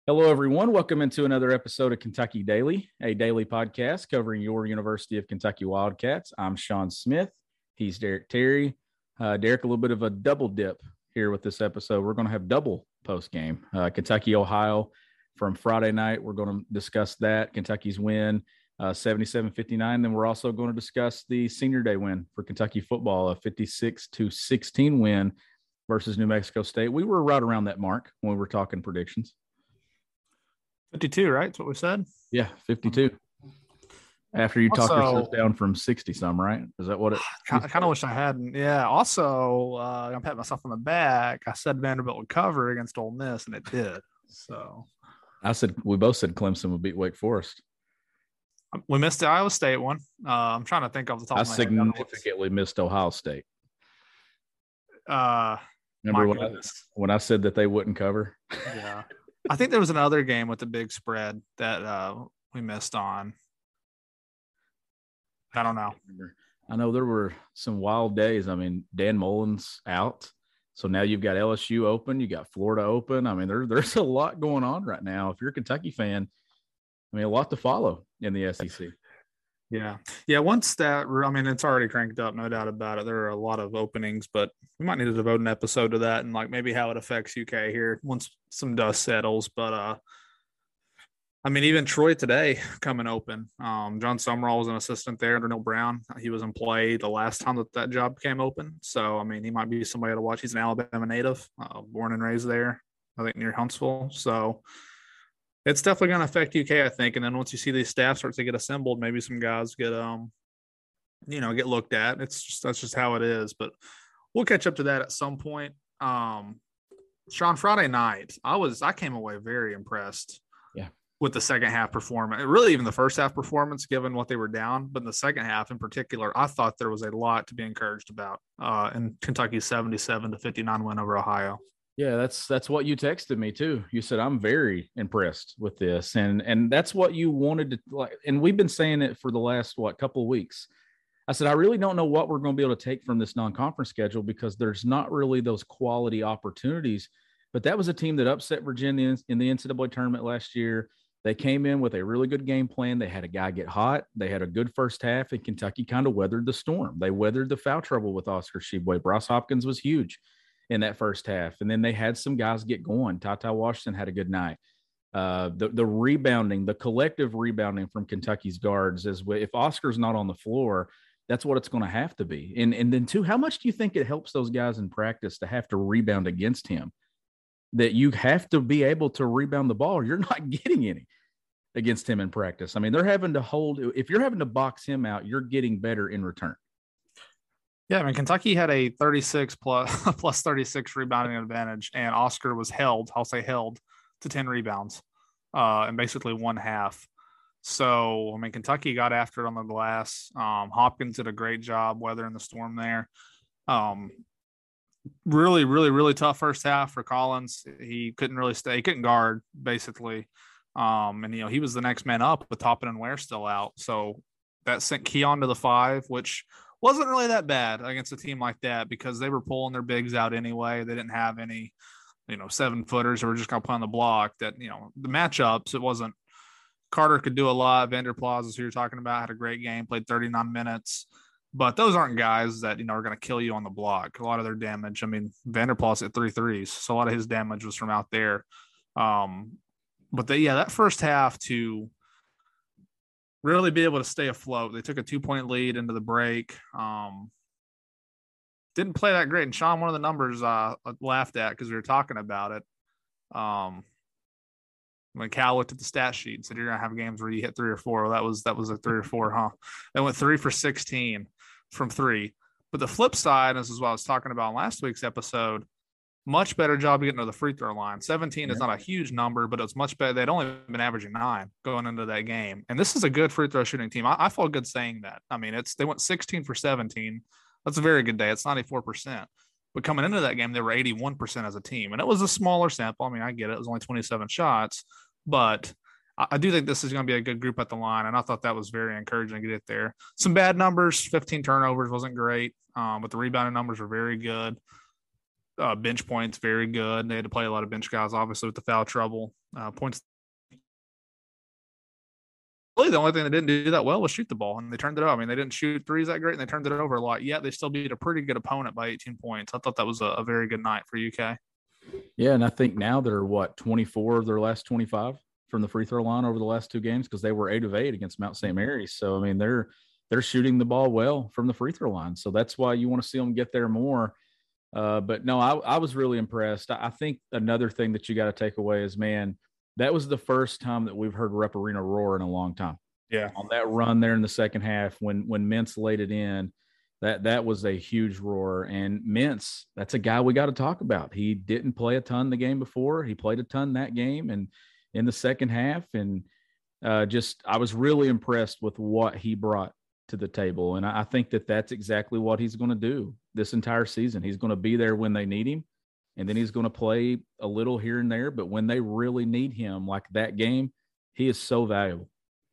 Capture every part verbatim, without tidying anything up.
Hello, everyone. Welcome into another episode of Kentucky Daily, a daily podcast covering your University of Kentucky Wildcats. I'm Sean Smith. He's Derek Terry. Uh, Derek, a little bit of a double dip here with this episode. We're going to have double post game. Uh, Kentucky, Ohio from Friday night. We're going to discuss that, Kentucky's win, uh, seventy-seven fifty-nine. Then we're also going to discuss the senior day win for Kentucky football, a fifty-six to sixteen win versus New Mexico State. We were right around that mark when we were talking predictions. fifty-two, right? That's what we said? Yeah, fifty-two. After you talk Also, yourself down from sixty some, right? Is that what it I kind of wish I hadn't. Yeah. Also, uh, I'm patting myself on the back. I said Vanderbilt would cover against Ole Miss, and it did. So I said we both said Clemson would beat Wake Forest. We missed the Iowa State one. Uh, I'm trying to think off the top I of my head. significantly missed Ohio State. Uh, Remember when I, when I said that they wouldn't cover? Yeah. I think there was another game with the big spread that uh, we missed on. I don't know. I know there were some wild days. I mean, Dan Mullen's out. So now you've got L S U open. You got Florida open. I mean, there, there's a lot going on right now. If you're a Kentucky fan, I mean, a lot to follow in the S E C. Yeah. Yeah. Once that, I mean, it's already cranked up, no doubt about it. There are a lot of openings, but we might need to devote an episode to that and like maybe how it affects U K here once some dust settles. But, uh, I mean, even Troy today coming open. Um, John Summerall was an assistant there under Neil Brown. He was in play the last time that that job came open. So, I mean, he might be somebody to watch. He's an Alabama native, uh, born and raised there, I think near Huntsville. So, it's definitely going to affect U K, I think. And then once you see these staff start to get assembled, maybe some guys get, um, you know, get looked at. It's just, that's just how it is. But we'll catch up to that at some point. Um, Sean, Friday night, I was, I came away very impressed. Yeah. With the second half performance, really even the first half performance, given what they were down. But in the second half in particular, I thought there was a lot to be encouraged about uh, in Kentucky's seventy-seven to fifty-nine win over Ohio. Yeah, that's that's what you texted me too. You said I'm very impressed with this, and and that's what you wanted to like. And we've been saying it for the last what couple of weeks. I said I really don't know what we're going to be able to take from this non-conference schedule because there's not really those quality opportunities. But that was a team that upset Virginia in the N C double A tournament last year. They came in with a really good game plan. They had a guy get hot. They had a good first half, and Kentucky kind of weathered the storm. They weathered the foul trouble with Oscar Tshiebwe. Bryce Hopkins was huge in that first half. And then they had some guys get going. Ty-Ty Washington had a good night. Uh, the, the rebounding, the collective rebounding from Kentucky's guards is if Oscar's not on the floor, that's what it's going to have to be. And, and then, two, how much do you think it helps those guys in practice to have to rebound against him? That you have to be able to rebound the ball or you're not getting any against him in practice. I mean, they're having to hold – if you're having to box him out, you're getting better in return. Yeah, I mean, Kentucky had a thirty-six plus plus thirty-six rebounding advantage, and Oscar was held, I'll say held, to ten rebounds uh, in basically one half. So, I mean, Kentucky got after it on the glass. Um, Hopkins did a great job weathering the storm there. Um, really, really, really tough first half for Collins. He couldn't really stay. He couldn't guard, basically. Um, and, you know, he was the next man up with Toppin and Ware still out. So that sent Keon to the five, which wasn't really that bad against a team like that because they were pulling their bigs out anyway. They didn't have any, you know, seven footers who were just going to play on the block that, you know, the matchups, it wasn't – Carter could do a lot. Vander Plas is who you're talking about, had a great game, played thirty-nine minutes. But those aren't guys that, you know, are going to kill you on the block. A lot of their damage, I mean, Vander Plas hit three threes, so a lot of his damage was from out there. Um, but, they, yeah, that first half to really be able to stay afloat. They took a two-point lead into the break. Um, didn't play that great. And, Sean, one of the numbers uh, I laughed at because we were talking about it. Um, when Cal looked at the stat sheet and said, you're going to have games where you hit three or four. Well, that was that was a three or four, huh? They went three for sixteen from three. But the flip side, and this is what I was talking about in last week's episode, much better job getting to the free throw line. seventeen yeah. is not a huge number, but it's much better. They'd only been averaging nine going into that game. And this is a good free throw shooting team. I, I feel good saying that. I mean, it's they went sixteen for seventeen. That's a very good day. It's ninety-four percent. But coming into that game, they were eighty-one percent as a team. And it was a smaller sample. I mean, I get it. It was only twenty-seven shots. But I do think this is going to be a good group at the line, and I thought that was very encouraging to get there. Some bad numbers, fifteen turnovers wasn't great, um, but the rebounding numbers were very good. Uh, bench points, very good. They had to play a lot of bench guys, obviously, with the foul trouble. Uh, points. Really, the only thing they didn't do that well was shoot the ball, and they turned it over. I mean, they didn't shoot threes that great, and they turned it over a lot. Yet they still beat a pretty good opponent by eighteen points. I thought that was a, a very good night for U K. Yeah, and I think now they're, what, twenty-four of their last twenty-five from the free throw line over the last two games because they were eight of eight against Mount Saint Mary's. So, I mean, they're they're shooting the ball well from the free throw line. So that's why you want to see them get there more. Uh, but, no, I, I was really impressed. I, I think another thing that you got to take away is, man, that was the first time that we've heard Rupp Arena roar in a long time. Yeah. On that run there in the second half when when Mintz laid it in, that that was a huge roar. And Mintz, that's a guy we got to talk about. He didn't play a ton the game before. He played a ton that game and in the second half. And uh, just I was really impressed with what he brought to the table. And I, I think that that's exactly what he's going to do this entire season. He's going to be there when they need him. And then he's going to play a little here and there. But when they really need him, like that game, he is so valuable.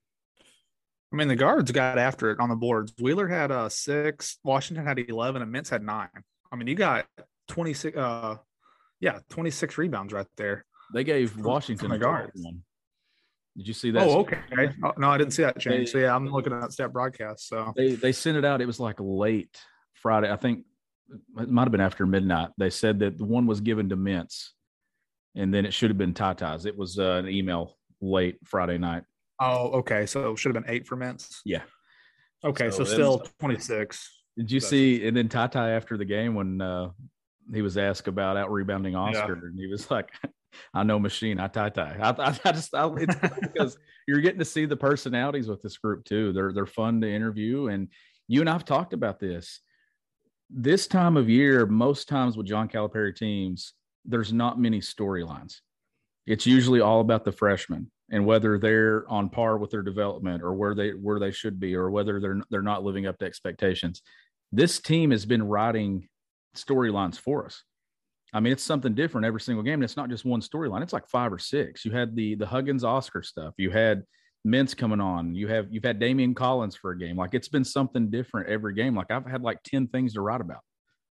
I mean, the guards got after it on the boards. Wheeler had uh, six, Washington had eleven, and Mintz had nine. I mean, you got twenty-six, uh, yeah, twenty-six rebounds right there. They gave Washington a guard. One. Did you see that? Oh, okay. Oh, no, I didn't see that change. They, so, yeah, I'm looking at that stat broadcast. So they, they sent it out. It was like late Friday. I think it might have been after midnight. They said that the one was given to Mintz, and then it should have been Tata's. It was uh, an email late Friday night. Oh, okay. So it should have been eight for Mintz. Yeah. Okay, so, so still was, twenty-six. Did you see? And then Tata after the game when uh, he was asked about out rebounding Oscar, yeah. and he was like, "I know machine. I Tata. I, I, I just I, it's because you're getting to see the personalities with this group too. They're they're fun to interview, and you and I've talked about this. This time of year, most times with John Calipari teams, there's not many storylines. It's usually all about the freshmen and whether they're on par with their development or where they where they should be, or whether they're they're not living up to expectations. This team has been writing storylines for us. I mean, it's something different every single game. And it's not just one storyline. It's like five or six. You had the the Huggins Oscar stuff. You had Mintz coming on. You have you've had Damian Collins for a game. Like it's been something different every game. Like I've had like ten things to write about.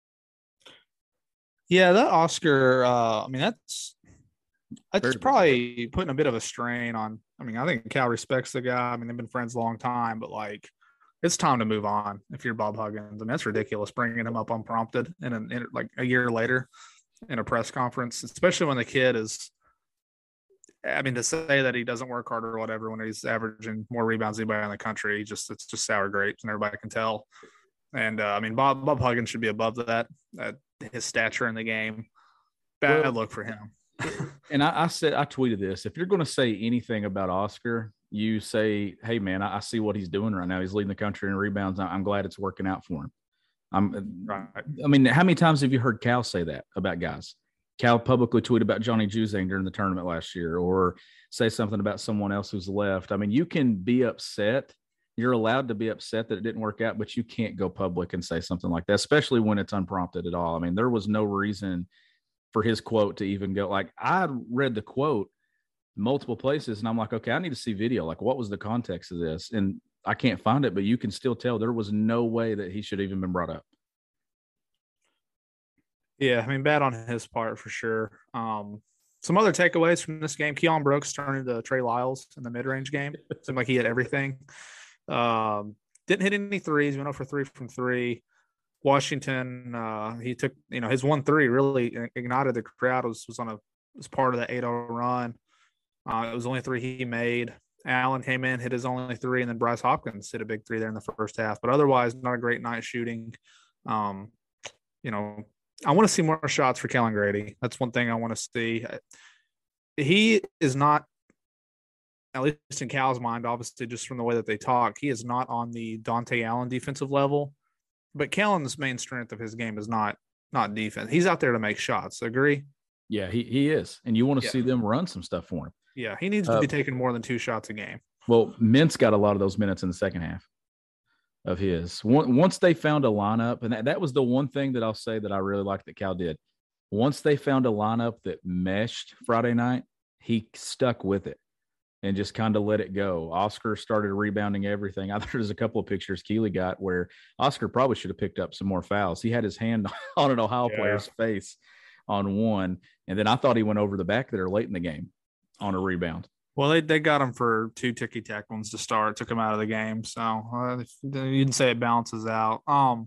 Yeah, that Oscar. Uh, I mean, that's. That's Very probably good. Putting a bit of a strain on. I mean, I think Cal respects the guy. I mean, they've been friends a long time, but like, it's time to move on. If you're Bob Huggins, I mean, that's ridiculous bringing him up unprompted and in, in, like a year later in a press conference, especially when the kid is. I mean, to say that he doesn't work hard or whatever when he's averaging more rebounds than anybody in the country, just it's just sour grapes, and everybody can tell. And uh, I mean, Bob Bob Huggins should be above that. At his stature in the game, bad well, look for him. And I, I said, I tweeted this. If you're going to say anything about Oscar, you say, hey, man, I, I see what he's doing right now. He's leading the country in rebounds. I'm glad it's working out for him. I'm, right. I mean, how many times have you heard Cal say that about guys? Cal publicly tweeted about Johnny Juzang during the tournament last year, or say something about someone else who's left. I mean, you can be upset. You're allowed to be upset that it didn't work out, but you can't go public and say something like that, especially when it's unprompted at all. I mean, there was no reason for his quote to even go. Like, I read the quote multiple places and I'm like, okay, I need to see video. Like, what was the context of this? And I can't find it, but you can still tell there was no way that he should have even been brought up. Yeah, I mean, bad on his part for sure. Um, some other takeaways from this game: Keon Brooks turned into Trey Lyles in the mid-range game. Seemed like he hit everything. Um, didn't hit any threes. Went over three from three. Washington, uh, he took, you know, his one three really ignited the crowd. Was was on a was part of the eight oh run. Uh, it was the only three he made. Allen came in, hit his only three, and then Bryce Hopkins hit a big three there in the first half. But otherwise, not a great night shooting. Um, you know, I want to see more shots for Kellen Grady. That's one thing I want to see. He is not, at least in Cal's mind, obviously just from the way that they talk, he is not on the Dante Allen defensive level. But Kellen's main strength of his game is not not defense. He's out there to make shots. Agree? Yeah, he he is. And you want to yeah. see them run some stuff for him. Yeah, he needs to uh, be taking more than two shots a game. Well, Mintz got a lot of those minutes in the second half of his. Once they found a lineup, and that, that was the one thing that I'll say that I really liked that Cal did. Once they found a lineup that meshed Friday night, he stuck with it and just kind of let it go. Oscar started rebounding everything. I think there's a couple of pictures Keeley got where Oscar probably should have picked up some more fouls. He had his hand on an Ohio yeah. player's face on one. And then I thought he went over the back there late in the game on a rebound. Well, they, they got him for two ticky tack ones to start, took him out of the game. So uh, you can say it balances out. Um,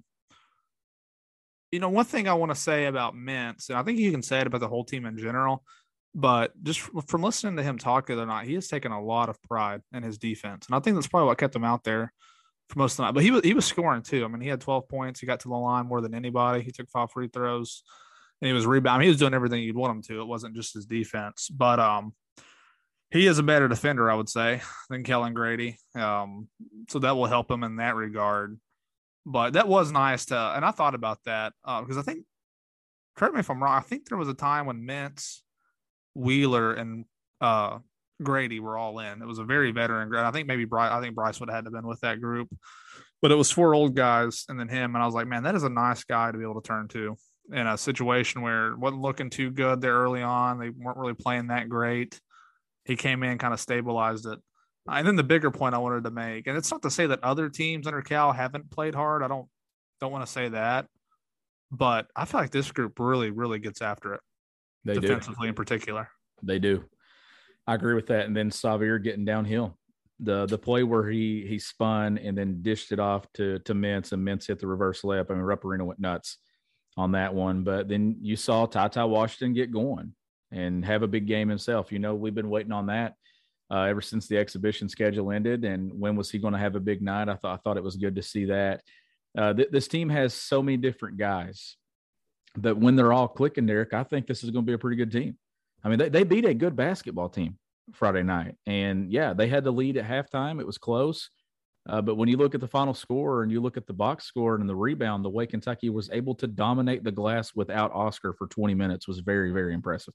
you know, one thing I want to say about Mintz, and I think you can say it about the whole team in general, but just from listening to him talk the other night, he has taken a lot of pride in his defense. And I think that's probably what kept him out there for most of the night. But he was, he was scoring too. I mean, he had twelve points. He got to the line more than anybody. He took five free throws and he was rebounding. He was doing everything you'd want him to. It wasn't just his defense. But um, he is a better defender, I would say, than Kellen Grady. Um, so that will help him in that regard. But that was nice to, and I thought about that uh, because I think, correct me if I'm wrong, I think there was a time when Mintz, Wheeler, and uh, Grady were all in. It was a very veteran group. I think maybe Bryce, I think Bryce would have had to have been with that group, but it was four old guys and then him. And I was like, man, that is a nice guy to be able to turn to in a situation where it wasn't looking too good there early on. They weren't really playing that great. He came in, kind of stabilized it. And then the bigger point I wanted to make, and it's not to say that other teams under Cal haven't played hard. I don't don't want to say that, but I feel like this group really, really gets after it. They defensively do. in particular. They do. I agree with that. And then Xavier getting downhill. The the play where he he spun and then dished it off to to Mintz, and Mintz hit the reverse layup. I mean, Rupp Arena went nuts on that one. But then you saw Ty Ty Washington get going and have a big game himself. You know, we've been waiting on that uh, ever since the exhibition schedule ended. And when was he going to have a big night? I thought I thought it was good to see that. Uh, th- this team has so many different guys that when they're all clicking, Derek, I think this is going to be a pretty good team. I mean, they, they beat a good basketball team Friday night. And, yeah, they had the lead at halftime. It was close. Uh, but when you look at the final score and you look at the box score and the rebound, the way Kentucky was able to dominate the glass without Oscar for twenty minutes was very, very impressive.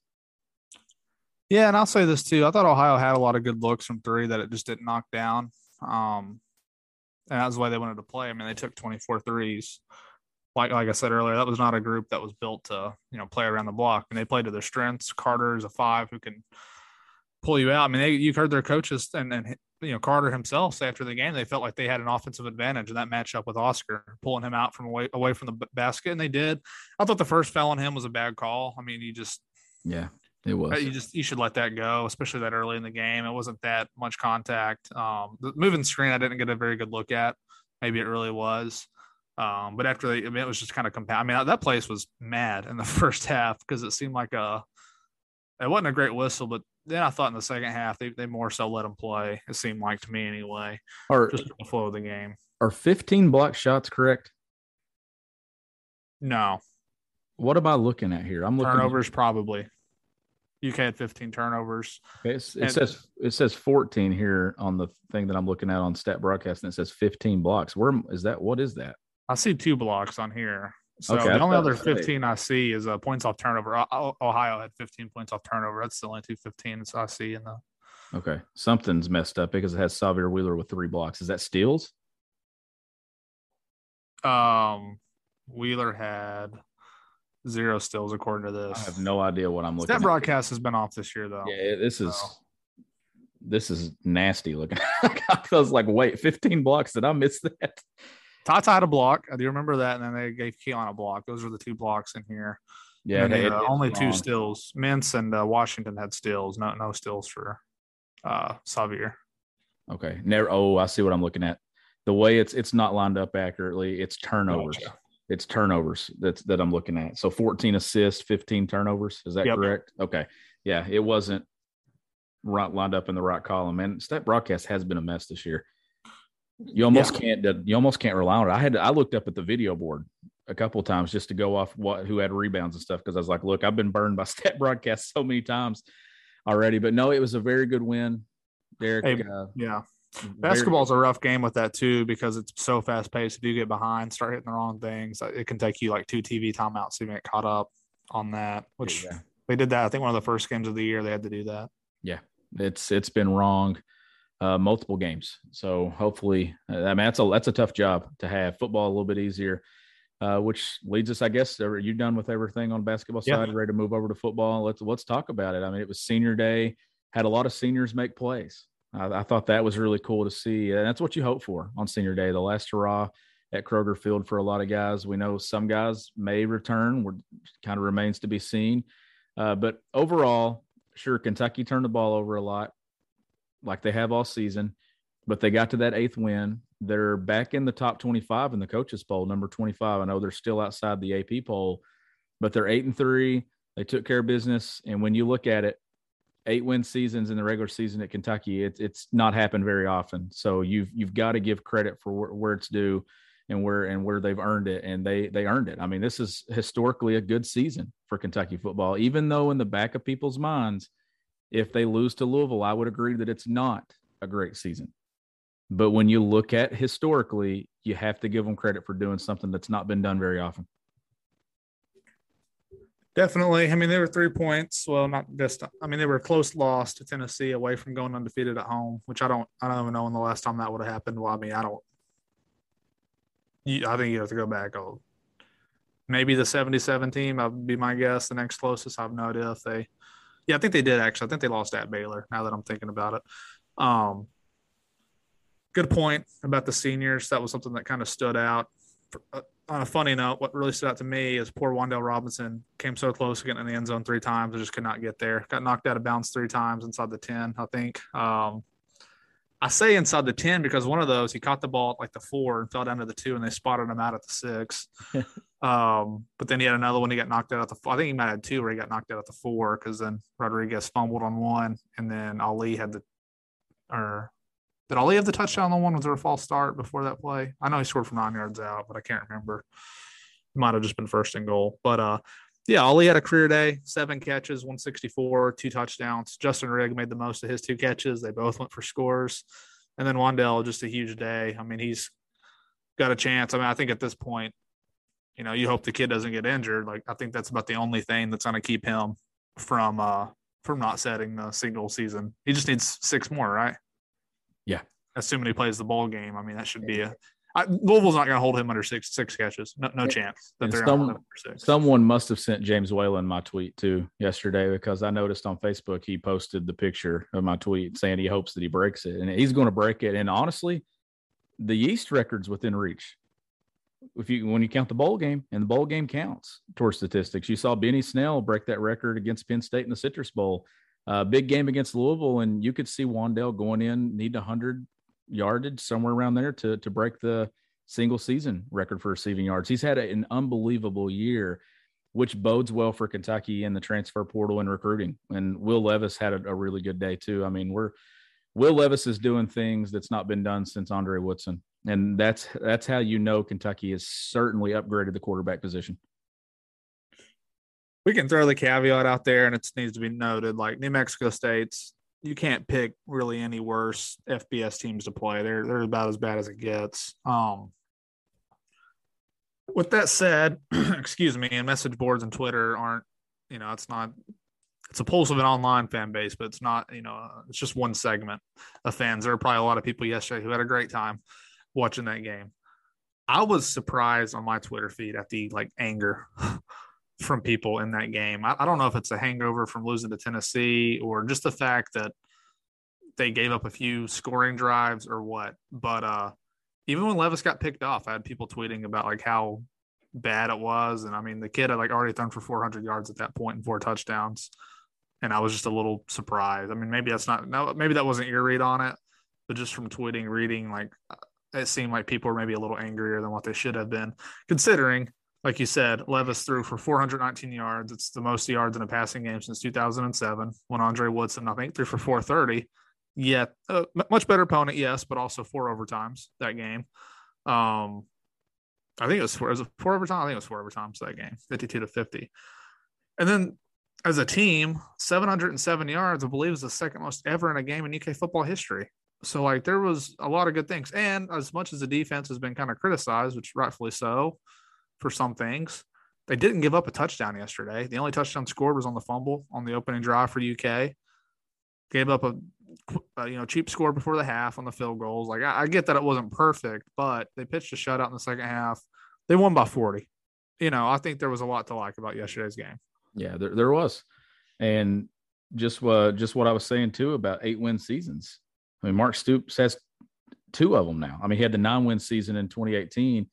Yeah, and I'll say this too. I thought Ohio had a lot of good looks from three that it just didn't knock down. Um, and that was the way they wanted to play. I mean, they took twenty-four threes. Like like I said earlier, that was not a group that was built to, you know, play around the block. And they played to their strengths. Carter is a five who can pull you out. I mean, they, you've heard their coaches and, and, you know, Carter himself say after the game, they felt like they had an offensive advantage in that matchup with Oscar, pulling him out from away, away from the basket. And they did. I thought the first foul on him was a bad call. I mean, you just, yeah, it was, you just, you should let that go, especially that early in the game. It wasn't that much contact. Um, the moving screen, I didn't get a very good look at. Maybe it really was. Um, but after they, I mean, it was just kind of compound. I mean, that place was mad in the first half because it seemed like a, it wasn't a great whistle, but then I thought in the second half, they, they more so let them play. It seemed like to me anyway, or just the flow of the game. Are fifteen block shots correct? No. What am I looking at here? I'm looking turnovers at, probably. U K had fifteen turnovers. It and, says it says fourteen here on the thing that I'm looking at on Stat Broadcast, and it says fifteen blocks. Where is that? What is that? I see two blocks on here. So okay, the only other fifteen I see is uh, points off turnover. O- Ohio had fifteen points off turnover. That's the only two fifteens I see in the. Okay, something's messed up because it has Xavier Wheeler with three blocks. Is that steals? Um, Wheeler had zero steals according to this. I have no idea what I'm looking. That at. broadcast has been off this year though. Yeah, this is. So. This is nasty looking. I was like, wait, fifteen blocks? Did I miss that? Tata had a block. I do remember that. And then they gave Keelan a block. Those are the two blocks in here. Yeah. They, uh, only two wrong. Stills. Mintz and uh, Washington had stills. No, no stills for uh, Xavier. Okay. Never. Oh, I see what I'm looking at. The way it's it's not lined up accurately. It's turnovers. Gotcha. It's turnovers that's that I'm looking at. So fourteen assists, fifteen turnovers. Is that yep. correct? Okay. Yeah. It wasn't right lined up in the right column. And Stat Broadcast has been a mess this year. You almost yeah. can't. You almost can't rely on it. I had. To, I looked up at the video board a couple of times just to go off what who had rebounds and stuff because I was like, look, I've been burned by Stat Broadcast so many times already. But no, it was a very good win, Derek. Hey, uh, yeah, basketball's a rough game with that too because it's so fast paced. If you get behind, start hitting the wrong things, it can take you like two T V timeouts to get caught up on that. Which yeah. they did that. I think one of the first games of the year they had to do that. Yeah, it's it's been wrong. Uh, multiple games. So hopefully, uh, I mean, that's a, that's a tough job to have. Football a little bit easier, uh, which leads us, I guess, are you done with everything on basketball side? Yeah. Ready to move over to football? Let's, let's talk about it. I mean, it was senior day, had a lot of seniors make plays. I, I thought that was really cool to see. And that's what you hope for on senior day, the last hurrah. at Kroger Field for a lot of guys. We know some guys may return. We're kind of remains to be seen. Uh, but overall, sure, Kentucky turned the ball over a lot, like they have all season, but they got to that eighth win. They're back in the top twenty-five in the coaches poll, number twenty-five. I know they're still outside the A P poll, but they're eight and three. They took care of business. And when you look at it, eight win seasons in the regular season at Kentucky, it's it's not happened very often. So you've you've got to give credit for where, where it's due and where and where they've earned it, and they they earned it. I mean, this is historically a good season for Kentucky football, even though in the back of people's minds, if they lose to Louisville, I would agree that it's not a great season. But when you look at historically, you have to give them credit for doing something that's not been done very often. Definitely. I mean, they were three points. Well, not this time. I mean, they were a close loss to Tennessee away from going undefeated at home, which I don't, I don't even know when the last time that would have happened. Well, I mean, I don't, you, I think you have to go back. Oh, maybe the seventy-seven team, that would be my guess. The next closest, I have no idea if they, yeah, I think they did actually. I think they lost at Baylor now that I'm thinking about it. Um, Good point about the seniors. That was something that kind of stood out. Uh, on a funny note, what really stood out to me is poor Wan'Dale Robinson came so close to getting in the end zone three times, and just could not get there. Got knocked out of bounds three times inside the ten, I think. Um, I say inside the ten because one of those, he caught the ball at like the four and fell down to the two, and they spotted him out at the six. um, but then he had another one. He got knocked out at the four. I think he might have had two where he got knocked out at the four because then Rodriguez fumbled on one, and then Ali had the – or – Did Ali have the touchdown on the one? Was there a false start before that play? I know he scored from nine yards out, but I can't remember. It might have just been first and goal. But, uh, yeah, Ali had a career day, seven catches, one sixty-four, two touchdowns. Justin Rigg made the most of his two catches. They both went for scores. And then Wan'Dale, just a huge day. I mean, he's got a chance. I mean, I think at this point, you know, you hope the kid doesn't get injured. Like, I think that's about the only thing that's going to keep him from uh, from not setting the single season. He just needs six more, right? Yeah. Assuming he plays the bowl game. I mean, that should be a I, Louisville's not going to hold him under six six catches. No, no chance that And they're some, going to hold him under six. Someone must have sent James Whalen my tweet too yesterday, because I noticed on Facebook he posted the picture of my tweet saying he hopes that he breaks it, and he's going to break it. And honestly, the East record's within reach. If you when you count the bowl game, and the bowl game counts towards statistics. You saw Benny Snell break that record against Penn State in the Citrus Bowl. Uh, big game against Louisville, and you could see Wan'Dale going in, need one hundred yardage, somewhere around there to, to break the single season record for receiving yards. He's had a, an unbelievable year, which bodes well for Kentucky in the transfer portal and recruiting. And Will Levis had a, a really good day too. I mean, we're Will Levis is doing things that's not been done since Andre Woodson. And that's, that's how you know Kentucky has certainly upgraded the quarterback position. We can throw the caveat out there, and it needs to be noted, like New Mexico State's, you can't pick really any worse F B S teams to play. They're they're about as bad as it gets. Um, with that said, excuse me, and message boards and Twitter aren't, you know, it's not, it's a pulse of an online fan base, but it's not, you know, it's just one segment of fans. There were probably a lot of people yesterday who had a great time watching that game. I was surprised on my Twitter feed at the like anger from people in that game. I, I don't know if it's a hangover from losing to Tennessee or just the fact that they gave up a few scoring drives or what. But uh, even when Levis got picked off, I had people tweeting about like how bad it was. And I mean, the kid had like already thrown for four hundred yards at that point and four touchdowns. And I was just a little surprised. I mean, maybe that's not, no, maybe that wasn't your read on it, but just from tweeting, reading, like it seemed like people were maybe a little angrier than what they should have been, considering, like you said, Levis threw for four hundred nineteen yards. It's the most yards in a passing game since two thousand seven, when Andre Woodson, I think, threw for four thirty. Yet, uh, much better opponent, yes, but also four overtimes that game. Um, I think it was four, was it four overtime? I think it was four overtimes that game, fifty-two to fifty. And then as a team, seven hundred seven yards, I believe, is the second most ever in a game in U K football history. So, like, there was a lot of good things. And as much as the defense has been kind of criticized, which rightfully so, for some things, they didn't give up a touchdown yesterday. The only touchdown scored was on the fumble on the opening drive for U K. Gave up a, a you know cheap score before the half on the field goals. Like I, I get that it wasn't perfect, but they pitched a shutout in the second half. They won by forty. You know, I think there was a lot to like about yesterday's game. Yeah, there there was, and just uh, just what I was saying too about eight win seasons. I mean, Mark Stoops has two of them now. I mean, he had the nine win season in twenty eighteen.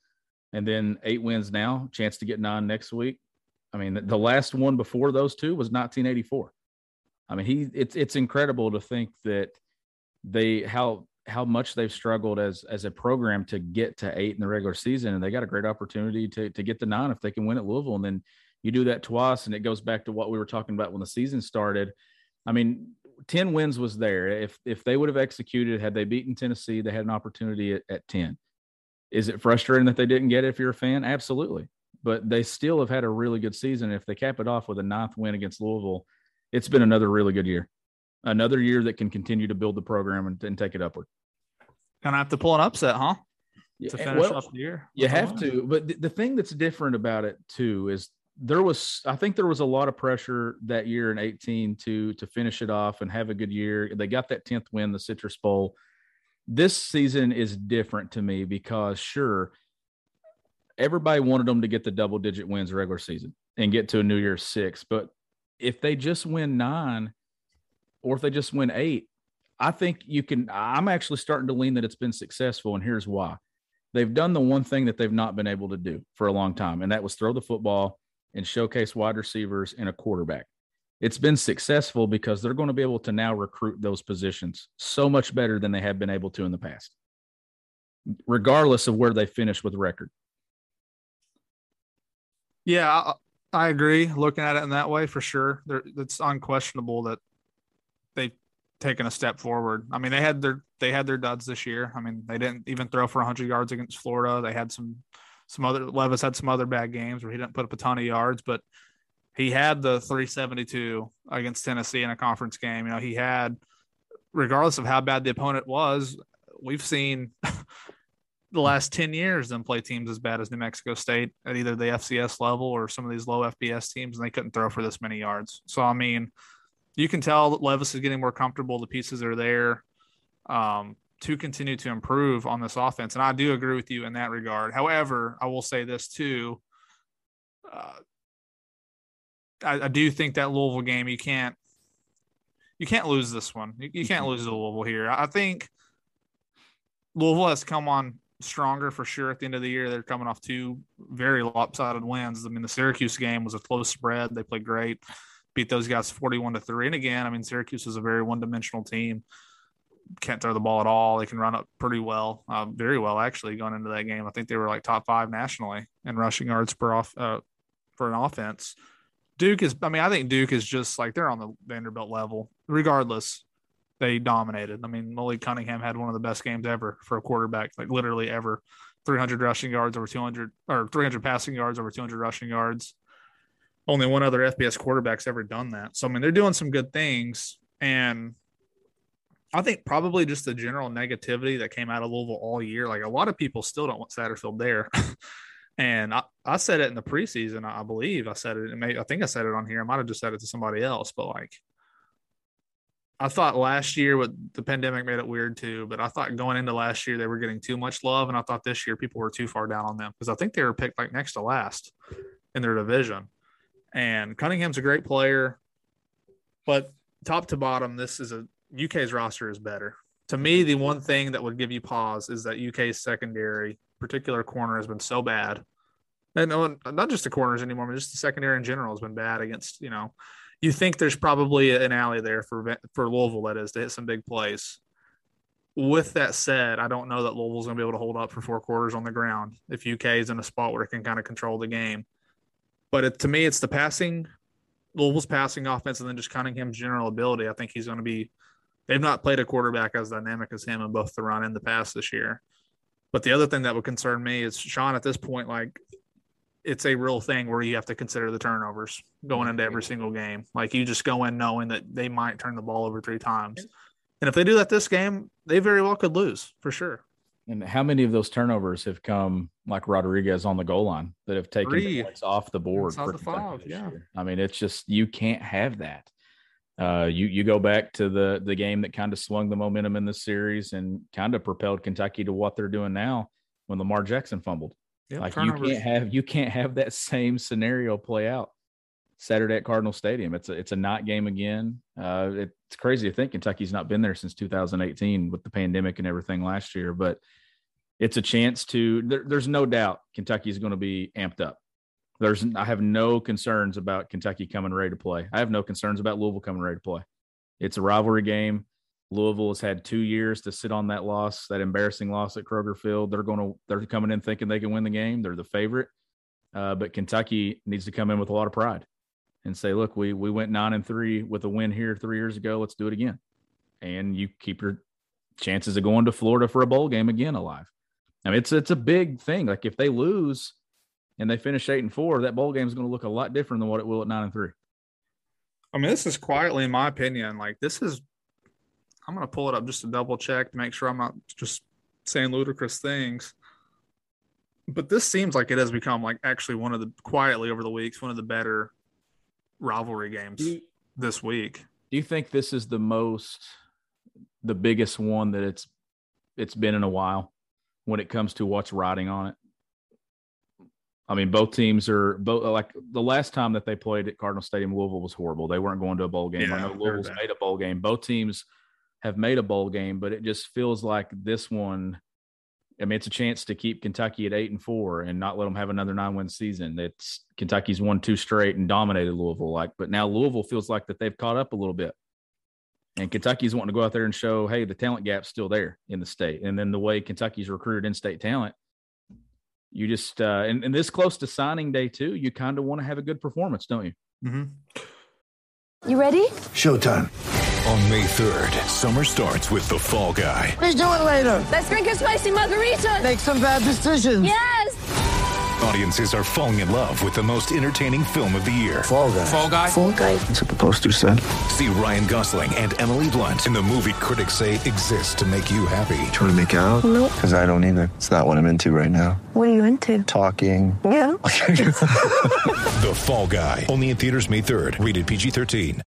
and then eight wins now, chance to get nine next week. I mean, the last one before those two was nineteen eighty-four. I mean, he it's it's incredible to think that they how how much they've struggled as as a program to get to eight in the regular season, and they got a great opportunity to to get to nine if they can win at Louisville. And then you do that twice, and it goes back to what we were talking about when the season started. I mean, ten wins was there. If if they would have executed, had they beaten Tennessee, they had an opportunity at, at ten. Is it frustrating that they didn't get it if you're a fan? Absolutely. But they still have had a really good season. If they cap it off with a ninth win against Louisville, it's been another really good year. Another year that can continue to build the program and, and take it upward. Gonna have to pull an upset, huh? Yeah, to finish well, off the year. You have to. But the, the thing that's different about it, too, is there was, I think there was a lot of pressure that year in eighteen to, to finish it off and have a good year. They got that tenth win, the Citrus Bowl. This season is different to me because, sure, everybody wanted them to get the double-digit wins regular season and get to a New Year's six. But if they just win nine or if they just win eight, I think you can – I'm actually starting to lean that it's been successful, and here's why. They've done the one thing that they've not been able to do for a long time, and that was throw the football and showcase wide receivers and a quarterback. It's been successful because they're going to be able to now recruit those positions so much better than they have been able to in the past, regardless of where they finish with record. Yeah, I, I agree. Looking at it in that way, for sure, They're, it's unquestionable that they've taken a step forward. I mean, they had their they had their duds this year. I mean, they didn't even throw for one hundred yards against Florida. They had some some other Levis had some other bad games where he didn't put up a ton of yards, but he had the three seventy-two against Tennessee in a conference game. You know, he had, regardless of how bad the opponent was, we've seen the last ten years them play teams as bad as New Mexico State at either the F C S level or some of these low F B S teams, and they couldn't throw for this many yards. So, I mean, you can tell that Levis is getting more comfortable. The pieces are there um, to continue to improve on this offense. And I do agree with you in that regard. However, I will say this too. Uh, I, I do think that Louisville game, you can't, you can't lose this one. You, you can't lose to Louisville here. I think Louisville has come on stronger for sure at the end of the year. They're coming off two very lopsided wins. I mean, the Syracuse game was a close spread. They played great, beat those guys forty-one to three. And again, I mean, Syracuse is a very one-dimensional team. Can't throw the ball at all. They can run up pretty well, uh, very well actually going into that game. I think they were like top five nationally in rushing yards per off uh, for an offense. Duke is, I mean, I think Duke is just like they're on the Vanderbilt level. Regardless, they dominated. I mean, Malik Cunningham had one of the best games ever for a quarterback, like literally ever. three hundred rushing yards over two hundred, or three hundred passing yards over two hundred rushing yards. Only one other F B S quarterback's ever done that. So, I mean, they're doing some good things. And I think probably just the general negativity that came out of Louisville all year. Like, a lot of people still don't want Satterfield there. And I, I said it in the preseason, I believe. I said it. May, I think I said it on here. I might have just said it to somebody else. But, like, I thought last year with the pandemic made it weird too. But I thought going into last year they were getting too much love. And I thought this year people were too far down on them because I think they were picked, like, next to last in their division. And Cunningham's a great player. But top to bottom, this is a – U K's roster is better. To me, the one thing that would give you pause is that U K's secondary, particular corner, has been so bad. And not just the corners anymore, but just the secondary in general has been bad against, you know, you think there's probably an alley there for for Louisville, that is, to hit some big plays. With that said, I don't know that Louisville's going to be able to hold up for four quarters on the ground if U K is in a spot where it can kind of control the game. But it, to me, it's the passing, Louisville's passing offense, and then just Cunningham's general ability. I think he's going to be – they've not played a quarterback as dynamic as him in both the run and the pass this year. But the other thing that would concern me is Sean at this point, like, it's a real thing where you have to consider the turnovers going into every single game. Like, you just go in knowing that they might turn the ball over three times. And if they do that this game, they very well could lose for sure. And how many of those turnovers have come like Rodriguez on the goal line that have taken points off the board? For the five, yeah. Year? I mean, it's just, you can't have that. Uh, you you go back to the the game that kind of swung the momentum in this series and kind of propelled Kentucky to what they're doing now when Lamar Jackson fumbled. Yep, like turnovers. you can't have you can't have that same scenario play out Saturday at Cardinal Stadium. It's a it's a night game again. Uh, it's crazy to think Kentucky's not been there since two thousand eighteen with the pandemic and everything last year. But it's a chance to there, there's no doubt Kentucky is going to be amped up. There's I have no concerns about Kentucky coming ready to play. I have no concerns about Louisville coming ready to play. It's a rivalry game. Louisville has had two years to sit on that loss, that embarrassing loss at Kroger Field. They're going to they're coming in thinking they can win the game. They're the favorite, uh, but Kentucky needs to come in with a lot of pride and say, "Look, we we went nine and three with a win here three years ago. Let's do it again." And you keep your chances of going to Florida for a bowl game again alive. I mean, it's it's a big thing. Like if they lose and they finish eight and four, that bowl game is going to look a lot different than what it will at nine and three. I mean, this is quietly, in my opinion, like this is. I'm going to pull it up just to double check to make sure I'm not just saying ludicrous things. But this seems like it has become like actually one of the quietly over the weeks, one of the better rivalry games do you, this week. Do you think this is the most, the biggest one that it's, it's been in a while when it comes to what's riding on it? I mean, both teams are both like the last time that they played at Cardinal Stadium, Louisville was horrible. They weren't going to a bowl game. Yeah, I know Louisville's made a bowl game. Both teams have made a bowl game, but it just feels like this one, I mean, it's a chance to keep Kentucky at eight and four and not let them have another nine win season. It's Kentucky's won two straight and dominated Louisville. Like, but now Louisville feels like that they've caught up a little bit, and Kentucky's wanting to go out there and show, hey, the talent gap's still there in the state. And then the way Kentucky's recruited in-state talent, you just, uh, and, and this close to signing day too, you kind of want to have a good performance, don't you? Mm-hmm. You ready? Showtime. On May third, summer starts with The Fall Guy. Let's do it later. Let's drink a spicy margarita. Make some bad decisions. Yes. Audiences are falling in love with the most entertaining film of the year. Fall Guy. Fall Guy. Fall guy. That's what the poster said. See Ryan Gosling and Emily Blunt in the movie critics say exists to make you happy. Trying to make it out? Nope. Because I don't either. It's not what I'm into right now. What are you into? Talking. Yeah. The Fall Guy. Only in theaters May third. Rated P G thirteen.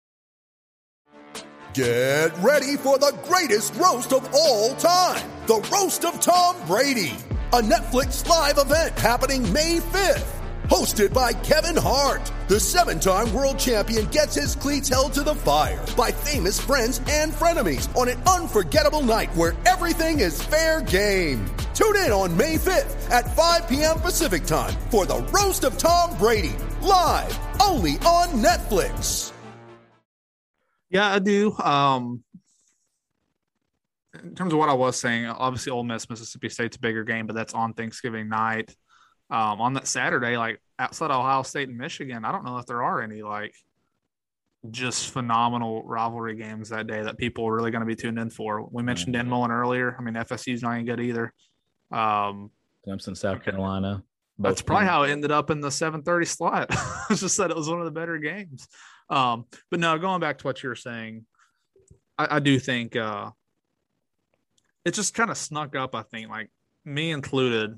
Get ready for the greatest roast of all time. The Roast of Tom Brady. A Netflix live event happening May fifth. Hosted by Kevin Hart. The seven-time world champion gets his cleats held to the fire by famous friends and frenemies on an unforgettable night where everything is fair game. Tune in on May fifth at five p.m. Pacific time for the Roast of Tom Brady. Live only on Netflix. Yeah, I do. Um, in terms of what I was saying, obviously Ole Miss, Mississippi State's a bigger game, but that's on Thanksgiving night. Um, on that Saturday, like outside Ohio State and Michigan, I don't know if there are any like just phenomenal rivalry games that day that people are really going to be tuned in for. We mentioned Dan Mullen earlier. I mean, F S U's not any good either. Um, Clemson, South Carolina. That's probably how it ended up in the seven thirty slot. I just said it was one of the better games. Um, but no, going back to what you were saying, I, I do think uh, it just kind of snuck up, I think, like me included.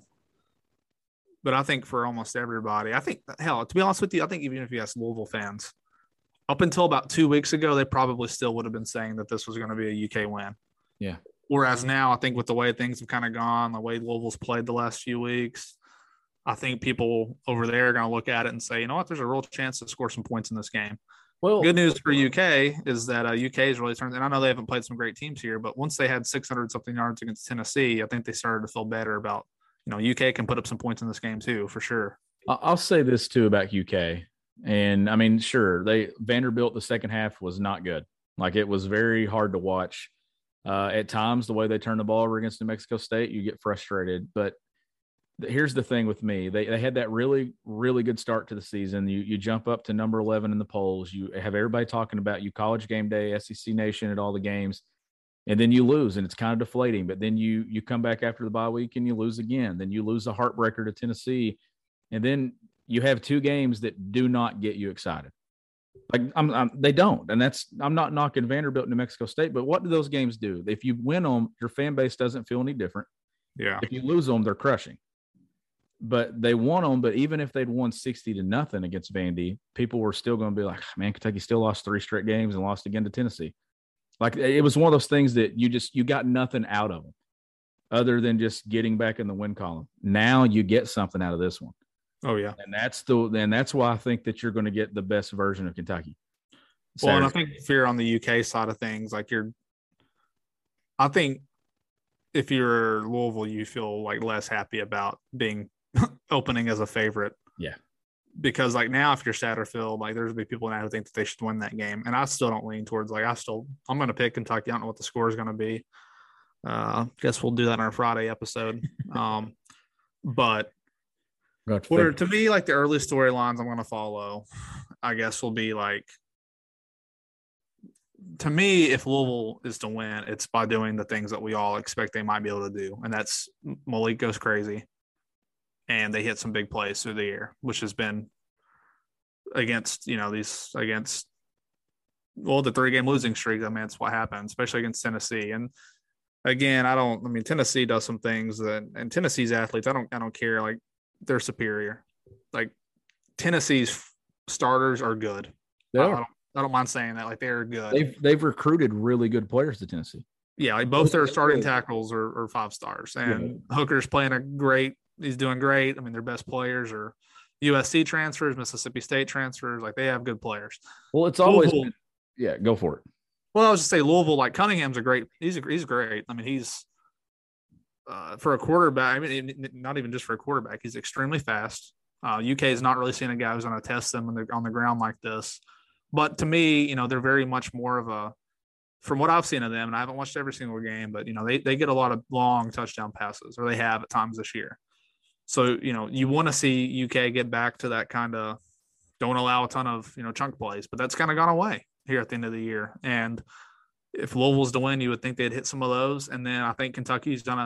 But I think for almost everybody, I think, hell, to be honest with you, I think even if you ask Louisville fans, up until about two weeks ago, they probably still would have been saying that this was going to be a U K win. Yeah. Whereas now, I think with the way things have kind of gone, the way Louisville's played the last few weeks, I think people over there are going to look at it and say, you know what, there's a real chance to score some points in this game. Well, good news for U K is that uh, U K is really turned, and I know they haven't played some great teams here, but once they had six hundred something yards against Tennessee, I think they started to feel better about, you know, U K can put up some points in this game too, for sure. I'll say this too about U K. And I mean, sure, they Vanderbilt, the second half was not good. Like it was very hard to watch. Uh, at times, the way they turn the ball over against New Mexico State, you get frustrated. But here's the thing with me. They they had that really, really good start to the season. You you jump up to number eleven in the polls. You have everybody talking about you, College Game Day, S E C Nation at all the games. And then you lose, and it's kind of deflating. But then you you come back after the bye week and you lose again. Then you lose a heartbreaker to Tennessee. And then you have two games that do not get you excited. Like I'm, I'm, they don't, and that's I'm not knocking Vanderbilt, New Mexico State, but what do those games do? If you win them, your fan base doesn't feel any different. Yeah. If you lose them, they're crushing. But they won them. But even if they'd won sixty to nothing against Vandy, people were still going to be like, "Man, Kentucky still lost three straight games and lost again to Tennessee." Like it was one of those things that you just you got nothing out of them, other than just getting back in the win column. Now you get something out of this one. Oh yeah, and that's the and that's why I think that you're going to get the best version of Kentucky. Saturday. Well, and I think if you're on the U K side of things, like you're, I think if you're Louisville, you feel like less happy about being opening as a favorite. Yeah. Because like now, if you're Satterfield, like there's be people now who think that they should win that game, and I still don't lean towards like I still I'm going to pick Kentucky. I don't know what the score is going to be. Uh, guess we'll do that in our Friday episode. Um, but where to me, like the early storylines I'm going to follow, I guess will be like. To me, if Louisville is to win, it's by doing the things that we all expect they might be able to do, and that's Malik goes crazy, and they hit some big plays through the air, which has been against you know these against well the three game losing streak. I mean, that's what happened, especially against Tennessee. And again, I don't. I mean, Tennessee does some things that, and Tennessee's athletes, I don't. I don't care. Like they're superior. Like Tennessee's starters are good. They I, are. I don't, I don't mind saying that. Like they're good. They've they've recruited really good players to Tennessee. Yeah, like both their starting tackles are, are five stars, and yeah. Hooker's playing a great. He's doing great. I mean, their best players are U S C transfers, Mississippi State transfers. Like they have good players. Well, it's always been, yeah. Go for it. Well, I was just say Louisville. Like Cunningham's a great. He's a, he's great. I mean, he's uh, for a quarterback. I mean, not even just for a quarterback. He's extremely fast. Uh, U K is not really seeing a guy who's going to test them on the, on the ground like this. But to me, you know, they're very much more of a, from what I've seen of them, and I haven't watched every single game, but, you know, they, they get a lot of long touchdown passes, or they have at times this year. So, you know, you want to see U K get back to that kind of don't allow a ton of, you know, chunk plays, but that's kind of gone away here at the end of the year. And if Louisville's to win, you would think they'd hit some of those. And then I think Kentucky's going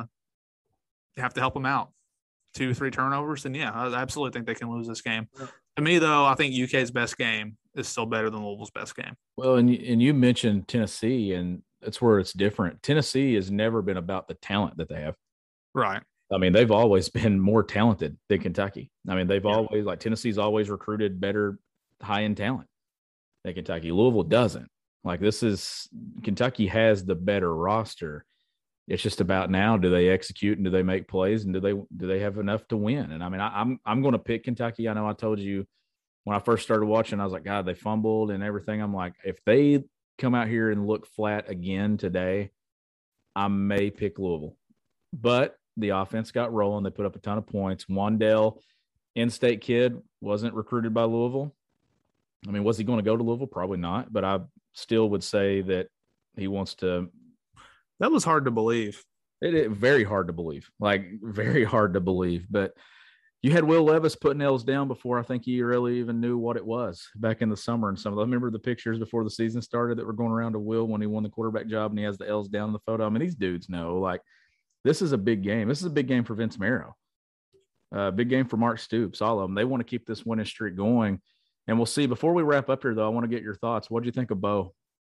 to have to help them out. Two, three turnovers, and yeah, I absolutely think they can lose this game. Yeah. To me, though, I think U K's best game is still better than Louisville's best game. Well, and you, and you mentioned Tennessee, and that's where it's different. Tennessee has never been about the talent that they have. Right. I mean, they've always been more talented than Kentucky. I mean, they've yeah. always, like Tennessee's always recruited better high-end talent than Kentucky. Louisville doesn't. Like this is – Kentucky has the better roster. It's just about now, do they execute and do they make plays and do they do they have enough to win? And I mean, I, I'm I'm going to pick Kentucky. I know I told you when I first started watching, I was like, God, they fumbled and everything. I'm like, if they come out here and look flat again today, I may pick Louisville. But the offense got rolling. They put up a ton of points. Wandell, in-state kid, wasn't recruited by Louisville. I mean, was he going to go to Louisville? Probably not. But I still would say that he wants to – that was hard to believe. It is very hard to believe, like very hard to believe. But you had Will Levis putting L's down before I think he really even knew what it was back in the summer. And some of them, I remember the pictures before the season started that were going around to Will when he won the quarterback job and he has the L's down in the photo. I mean, these dudes know, like, this is a big game. This is a big game for Vince Marrow. A uh, big game for Mark Stoops, all of them. They want to keep this winning streak going. And we'll see. Before we wrap up here, though, I want to get your thoughts. What do you think of Bo?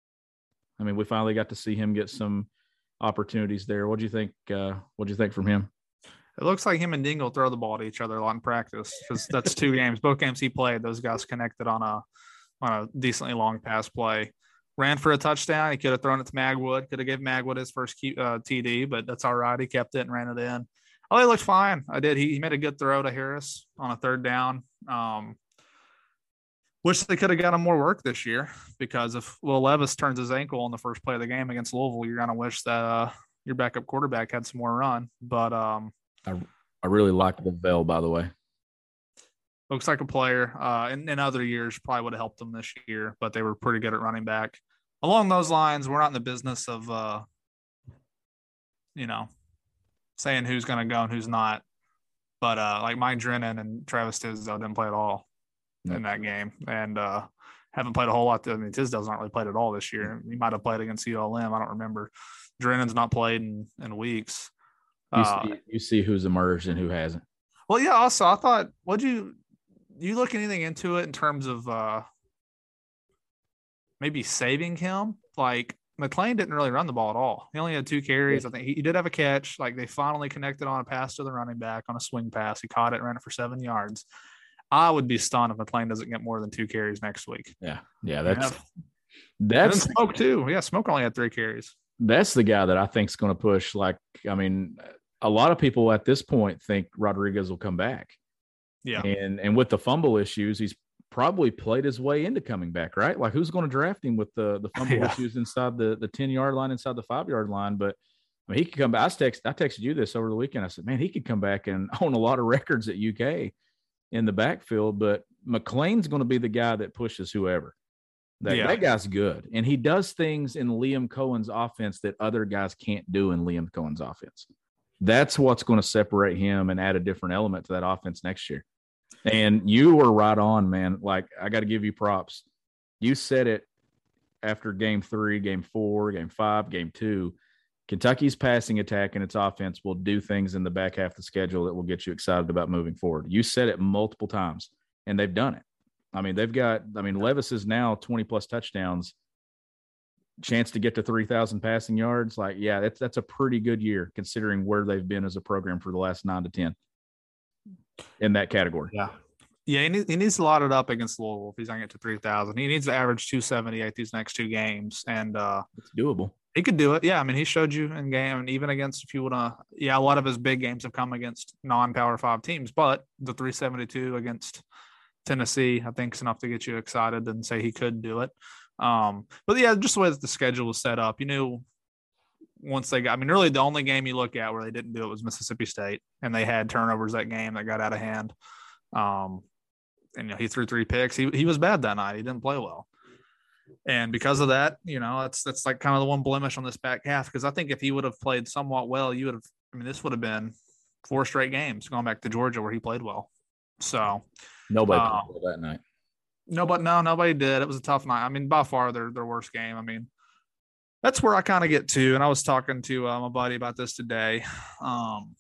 I mean, we finally got to see him get some opportunities there. What do you think? Uh, what do you think from him? It looks like him and Dingle throw the ball to each other a lot in practice because that's two games. Both games he played, those guys connected on a on a decently long pass play. Ran for a touchdown. He could have thrown it to Magwood. Could have given Magwood his first uh, T D, but that's all right. He kept it and ran it in. Oh, he looked fine. I did. He, he made a good throw to Harris on a third down. Um, Wish they could have got him more work this year because if Will Levis turns his ankle on the first play of the game against Louisville, you're going to wish that uh, your backup quarterback had some more run. But um, I, I really like Lavelle, by the way. Looks like a player. Uh, in, in other years, probably would have helped them this year, but they were pretty good at running back. Along those lines, we're not in the business of, uh, you know, saying who's going to go and who's not. But uh, like Mike Drennan and Travis Tisdale didn't play at all. No. In that game, and uh, haven't played a whole lot. I mean, Tisdale's not really played at all this year. He might have played against U L M. I don't remember. Drennan's not played in, in weeks. You, uh, see, you see who's emerged and who hasn't. Well, yeah. Also, I thought, what'd you you look anything into it in terms of uh, maybe saving him? Like McLean didn't really run the ball at all. He only had two carries. Yeah. I think he, he did have a catch. Like they finally connected on a pass to the running back on a swing pass. He caught it, ran it for seven yards. I would be stunned if McLean doesn't get more than two carries next week. Yeah, yeah, that's yeah. that's Smoke too. Yeah, Smoke only had three carries. That's the guy that I think is going to push. Like, I mean, a lot of people at this point think Rodriguez will come back. Yeah, and and with the fumble issues, he's probably played his way into coming back, right? Like, who's going to draft him with the the fumble yeah. issues inside the the ten yard line, inside the five yard line? But I I mean, he could come back. I texted, I texted you this over the weekend. I said, man, he could come back and own a lot of records at U K in the backfield, but McLean's going to be the guy that pushes whoever. That, yeah. that guy's good. And he does things in Liam Cohen's offense that other guys can't do in Liam Cohen's offense. That's what's going to separate him and add a different element to that offense next year. And you were right on, man. Like, I got to give you props. You said it after game three, game four, game five, game two. Kentucky's passing attack and its offense will do things in the back half of the schedule that will get you excited about moving forward. You said it multiple times, and they've done it. I mean, they've got – I mean, Levis is now twenty-plus touchdowns, chance to get to three thousand passing yards. Like, yeah, that's, that's a pretty good year considering where they've been as a program for the last nine to ten in that category. Yeah. Yeah, he needs, he needs to lot it up against Louisville if he's going to get to three thousand. He needs to average two seventy-eight these next two games, and uh, it's doable. He could do it. Yeah, I mean, he showed you in game, and even against, if you want to, yeah, a lot of his big games have come against non-Power Five teams, but the three seventy-two against Tennessee, I think, is enough to get you excited and say he could do it. Um, but yeah, just the way that the schedule was set up, you knew once they got, I mean, really the only game you look at where they didn't do it was Mississippi State, and they had turnovers that game that got out of hand. Um, and you know, he threw three picks. He he was bad that night. He didn't play well. And because of that, you know, that's that's like kind of the one blemish on this back half. Because I think if he would have played somewhat well, you would have. I mean, this would have been four straight games going back to Georgia where he played well. So nobody uh, played well that night. No, but no, nobody did. It was a tough night. I mean, by far their their worst game. I mean, that's where I kind of get to. And I was talking to uh, my buddy about this today. Um,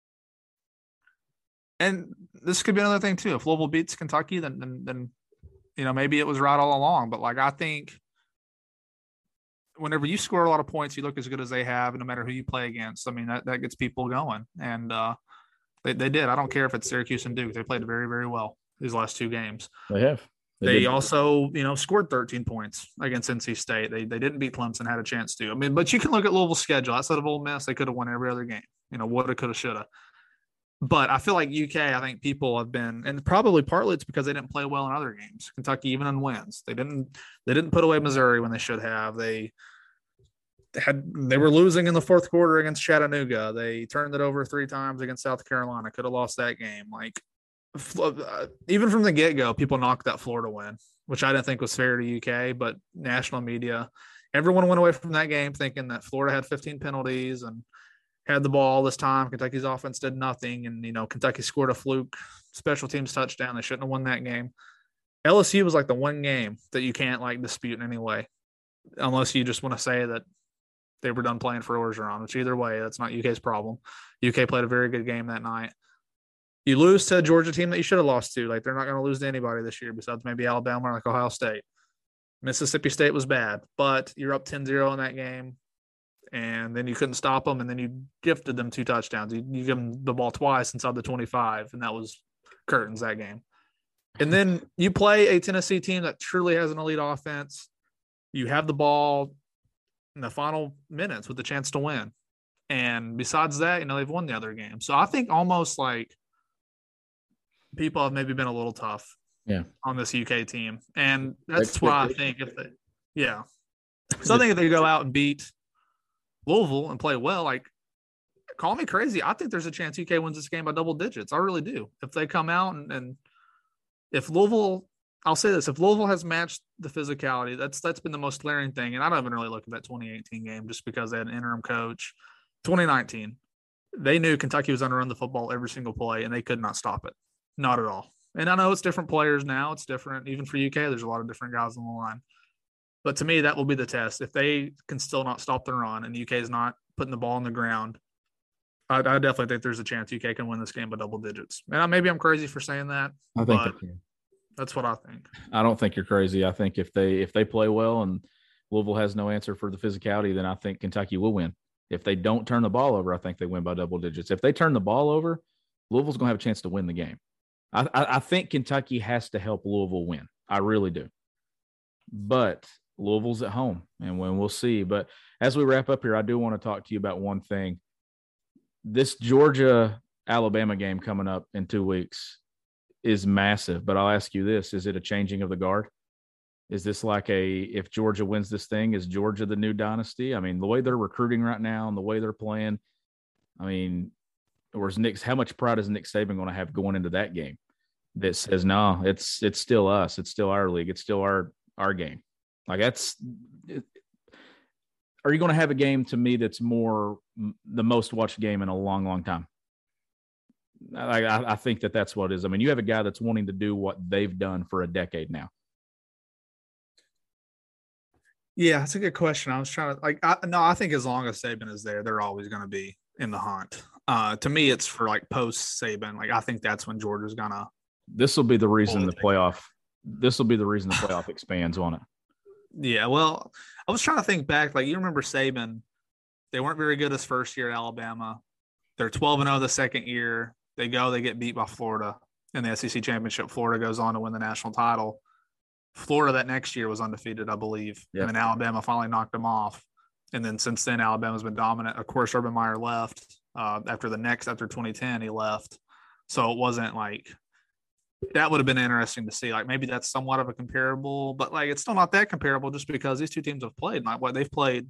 and this could be another thing too. If Louisville beats Kentucky, then then then. You know, maybe it was right all along, but like I think whenever you score a lot of points, you look as good as they have, no matter who you play against. I mean, that, that gets people going. And uh, they, they did. I don't care if it's Syracuse and Duke. They played very, very well these last two games. They have. They, they also, you know, scored thirteen points against N C State. They they didn't beat Clemson, had a chance to. I mean, but you can look at Louisville's schedule. Outside of Ole Miss, they could have won every other game. You know, woulda, coulda, shoulda. But I feel like U K, I think people have been, and probably partly it's because they didn't play well in other games. Kentucky, even in wins, they didn't. They didn't put away Missouri when they should have. They had. They were losing in the fourth quarter against Chattanooga. They turned it over three times against South Carolina. Could have lost that game. Like even from the get go, people knocked that Florida win, which I didn't think was fair to U K. But national media, everyone went away from that game thinking that Florida had fifteen penalties and had the ball all this time. Kentucky's offense did nothing. And, you know, Kentucky scored a fluke special teams touchdown. They shouldn't have won that game. L S U was like the one game that you can't like dispute in any way, unless you just want to say that they were done playing for Orgeron, which either way, that's not U K's problem. U K played a very good game that night. You lose to a Georgia team that you should have lost to. Like, they're not going to lose to anybody this year besides maybe Alabama or like Ohio State. Mississippi State was bad, but you're up ten zero in that game. And then you couldn't stop them, and then you gifted them two touchdowns. You, you give them the ball twice inside the twenty-five, and that was curtains that game. And then you play a Tennessee team that truly has an elite offense. You have the ball in the final minutes with the chance to win. And besides that, you know, they've won the other game. So I think almost like people have maybe been a little tough yeah. on this U K team. And that's why I think if they – yeah. So I think if they go out and beat – Louisville and play well, like, call me crazy. I think there's a chance U K wins this game by double digits. I really do. If they come out and, and if Louisville, I'll say this, if Louisville has matched the physicality, that's that's been the most glaring thing. And I don't even really look at that twenty eighteen game just because they had an interim coach. twenty nineteen, they knew Kentucky was going to run the football every single play, and they could not stop it. Not at all. And I know it's different players now. It's different. Even for U K, there's a lot of different guys on the line. But to me, that will be the test. If they can still not stop the run and U K is not putting the ball on the ground, I, I definitely think there's a chance U K can win this game by double digits. And maybe I'm crazy for saying that, I think but that's what I think. I don't think you're crazy. I think if they if they play well and Louisville has no answer for the physicality, then I think Kentucky will win. If they don't turn the ball over, I think they win by double digits. If they turn the ball over, Louisville's going to have a chance to win the game. I, I, I think Kentucky has to help Louisville win. I really do. But – Louisville's at home, and when we'll see. But as we wrap up here, I do want to talk to you about one thing. This Georgia-Alabama game coming up in two weeks is massive, but I'll ask you this. Is it a changing of the guard? Is this like a, if Georgia wins this thing, is Georgia the new dynasty? I mean, the way they're recruiting right now and the way they're playing, I mean, or is Nick, how much pride is Nick Saban going to have going into that game that says, no, it's, it's still us. It's still our league. It's still our, our game. Like that's, it, are you going to have a game to me that's more the most watched game in a long, long time? I, I, I think that that's what it is. I mean, you have a guy that's wanting to do what they've done for a decade now. Yeah, that's a good question. I was trying to like, I, no, I think as long as Saban is there, they're always going to be in the hunt. Uh, to me, it's for like post Saban. Like, I think that's when Georgia's gonna. This will be the reason the playoff. This will be the reason the playoff expands on it. Yeah, well, I was trying to think back. Like, you remember Saban? They weren't very good his first year at Alabama. They're twelve and oh the second year. They go, they get beat by Florida in the S E C championship. Florida goes on to win the national title. Florida that next year was undefeated, I believe. Yep. And then Alabama finally knocked them off. And then since then, Alabama's been dominant. Of course, Urban Meyer left uh, after the next, after twenty ten, he left. So it wasn't like, that would have been interesting to see. Like maybe that's somewhat of a comparable, but like it's still not that comparable just because these two teams have played. Like what they've played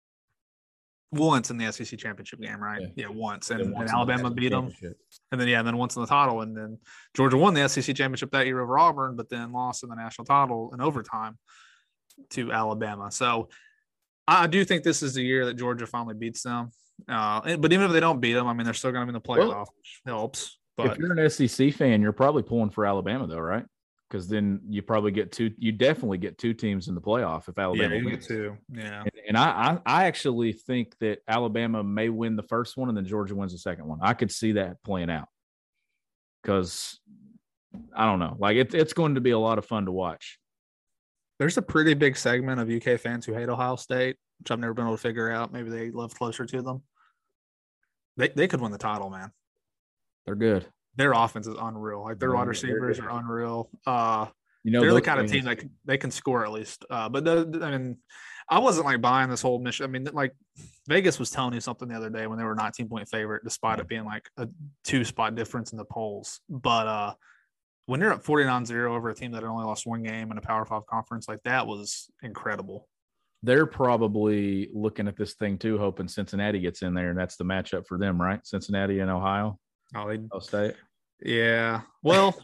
once in the S E C championship game, right? Yeah, yeah once. And, once and Alabama beat them. And then, yeah, and then once in the title. And then Georgia won the S E C championship that year over Auburn, but then lost in the national title in overtime to Alabama. So I do think this is the year that Georgia finally beats them. Uh, but even if they don't beat them, I mean, they're still going to be in the playoff, well, which helps. But if you're an S E C fan, you're probably pulling for Alabama, though, right? Because then you probably get two. You definitely get two teams in the playoff if Alabama yeah, you wins. Get two. Yeah, and, and I, I, I actually think that Alabama may win the first one and then Georgia wins the second one. I could see that playing out because I don't know. Like it, it's going to be a lot of fun to watch. There's a pretty big segment of U K fans who hate Ohio State, which I've never been able to figure out. Maybe they live closer to them. They they could win the title, man. They're good. Their offense is unreal. Like their wide receivers are unreal. Uh, you know, they're the kind of team that can, they can score at least. Uh, but the, I mean, I wasn't like buying this whole mission. I mean, like Vegas was telling you something the other day when they were a nineteen point favorite, despite it being like a two spot difference in the polls. But uh, when you're at forty-nine zero over a team that had only lost one game in a Power Five conference, like that was incredible. They're probably looking at this thing too, hoping Cincinnati gets in there, and that's the matchup for them, right? Cincinnati and Ohio. Oh, they Ohio State. Yeah. Well,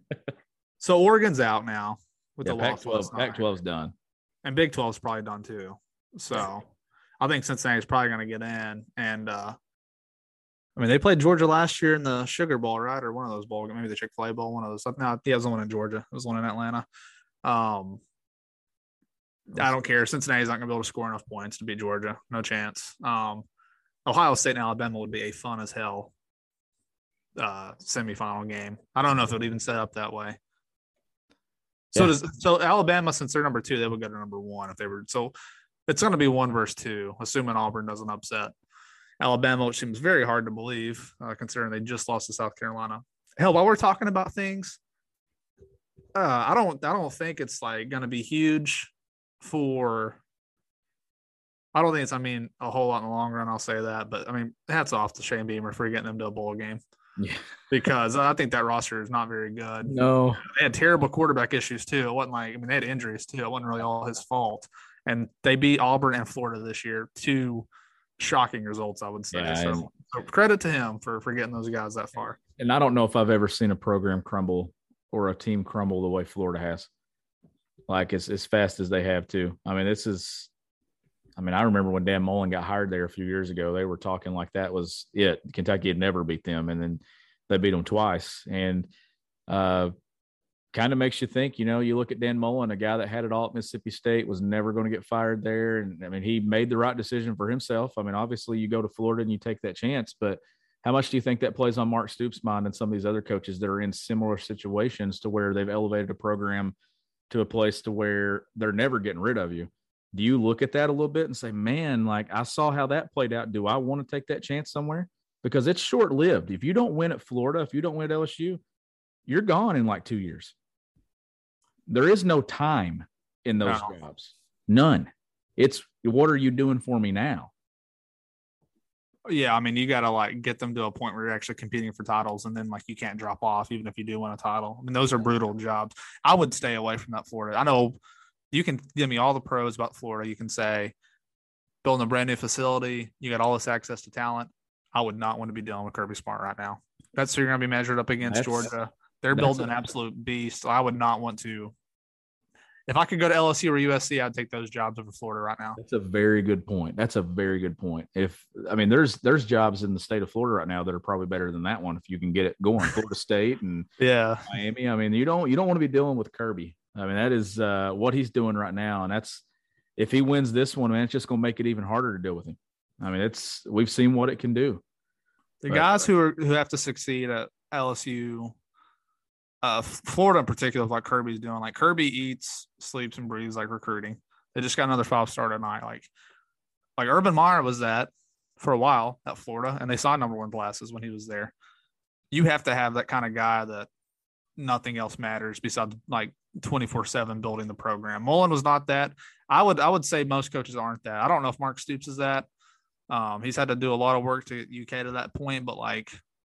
so Oregon's out now with yeah, the Pac twelve. Pac twelve's done, and Big twelve's probably done too. So I think Cincinnati's probably going to get in. And uh, I mean, they played Georgia last year in the Sugar Bowl, right, or one of those bowls, maybe the Chick-fil-A Bowl, one of those. No, yeah, it was the one in Georgia. It was the one in Atlanta. Um, I don't care. Cincinnati's not going to be able to score enough points to beat Georgia. No chance. Um, Ohio State and Alabama would be a fun as hell uh, semifinal game. I don't know if it would even set up that way. So yeah. does so Alabama, since they're number two, they would go to number one if they were. So it's going to be one versus two, assuming Auburn doesn't upset Alabama, which seems very hard to believe, uh, considering they just lost to South Carolina. Hell, while we're talking about things, uh, I don't, I don't think it's like going to be huge for. I don't think it's. I mean, a whole lot in the long run. I'll say that, but I mean, hats off to Shane Beamer for getting them to a bowl game. Yeah. Because I think that roster is not very good. No, they had terrible quarterback issues too. It wasn't like I mean they had injuries too. It wasn't really all his fault. And they beat Auburn and Florida this year. Two shocking results, I would say. Yeah, so, so credit to him for for getting those guys that far. And I don't know if I've ever seen a program crumble or a team crumble the way Florida has. Like as as fast as they have too. I mean, this is. I mean, I remember when Dan Mullen got hired there a few years ago, they were talking like that was it. Kentucky had never beat them, and then they beat them twice. And uh, kind of makes you think, you know, you look at Dan Mullen, a guy that had it all at Mississippi State, was never going to get fired there. And, I mean, he made the right decision for himself. I mean, obviously you go to Florida and you take that chance, but how much do you think that plays on Mark Stoops' mind and some of these other coaches that are in similar situations to where they've elevated a program to a place to where they're never getting rid of you? Do you look at that a little bit and say, man, like I saw how that played out. Do I want to take that chance somewhere? Because it's short-lived. If you don't win at Florida, if you don't win at L S U, you're gone in like two years. There is no time in those no. jobs. None. It's what are you doing for me now? Yeah, I mean, you got to like get them to a point where you're actually competing for titles, and then like you can't drop off even if you do win a title. I mean, those are brutal jobs. I would stay away from that Florida. I know you can give me all the pros about Florida. You can say building a brand new facility, you got all this access to talent. I would not want to be dealing with Kirby Smart right now. That's who you're going to be measured up against. That's, Georgia. They're building a, an absolute beast. So I would not want to. If I could go to L S U or U S C, I'd take those jobs over Florida right now. That's a very good point. That's a very good point. If I mean, there's there's jobs in the state of Florida right now that are probably better than that one if you can get it going. Florida State and yeah, Miami. I mean, you don't you don't want to be dealing with Kirby. I mean, that is uh, what he's doing right now, and that's if he wins this one, man, it's just going to make it even harder to deal with him. I mean, it's we've seen what it can do. The but, guys who are who have to succeed at L S U. Uh, Florida in particular, like Kirby's doing, like Kirby eats, sleeps, and breathes like recruiting. They just got another five star tonight. Like, like Urban Meyer was that for a while at Florida, and they saw number one classes when he was there. You have to have that kind of guy that nothing else matters besides like twenty-four seven building the program. Mullen was not that. I would I would say most coaches aren't that. I don't know if Mark Stoops is that. Um, he's had to do a lot of work to get U K to that point, but like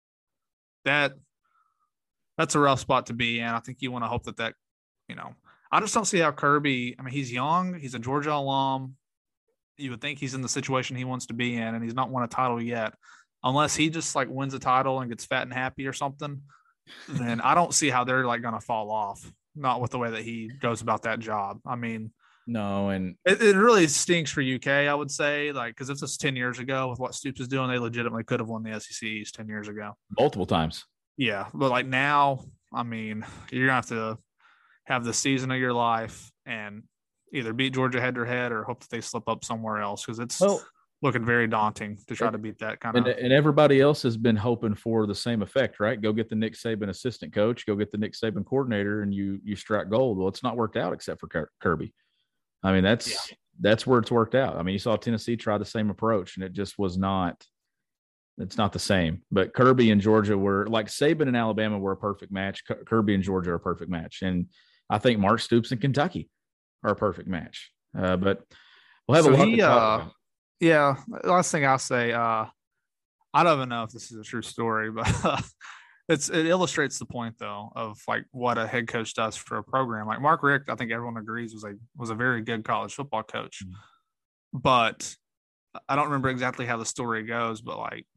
that. That's a rough spot to be in. I think you want to hope that that, you know, I just don't see how Kirby, I mean, he's young. He's a Georgia alum. You would think he's in the situation he wants to be in, and he's not won a title yet. Unless he just, like, wins a title and gets fat and happy or something, then I don't see how they're, like, going to fall off. Not with the way that he goes about that job. I mean. No, and. It, it really stinks for U K, I would say, like, because if this was ten years ago with what Stoops is doing, they legitimately could have won the S E C East ten years ago. Multiple times. Yeah, but like now, I mean, you're gonna have to have the season of your life and either beat Georgia head to head or hope that they slip up somewhere else because it's well, looking very daunting to try to beat that kind and, of. And everybody else has been hoping for the same effect, right? Go get the Nick Saban assistant coach, go get the Nick Saban coordinator, and you you strike gold. Well, it's not worked out except for Kirby. I mean, that's yeah. that's where it's worked out. I mean, you saw Tennessee try the same approach, and it just was not. It's not the same, but Kirby and Georgia were like Saban and Alabama were a perfect match. Kirby and Georgia are a perfect match. And I think Mark Stoops and Kentucky are a perfect match. Uh, but we'll have so a lot he, to talk uh, about. Yeah. Last thing I'll say, uh, I don't even know if this is a true story, but uh, it's, it illustrates the point though, of like what a head coach does for a program. Like Mark Richt, I think everyone agrees was a, was a very good college football coach, mm-hmm. but I don't remember exactly how the story goes, but like,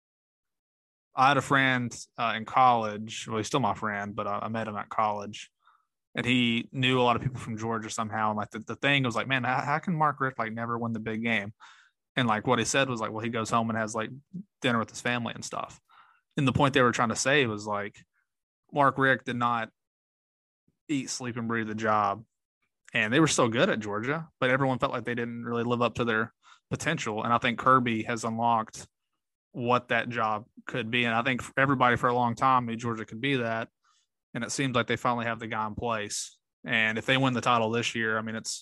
I had a friend uh, in college. Well, he's still my friend, but I, I met him at college, and he knew a lot of people from Georgia somehow. And like the, the thing was like, man, how, how can Mark Richt like never win the big game? And like what he said was like, well, he goes home and has like dinner with his family and stuff. And the point they were trying to say was like, Mark Richt did not eat, sleep, and breathe the job, and they were still good at Georgia, but everyone felt like they didn't really live up to their potential. And I think Kirby has unlocked what that job could be. And I think everybody for a long time knew Georgia could be that. And it seems like they finally have the guy in place. And if they win the title this year, I mean, it's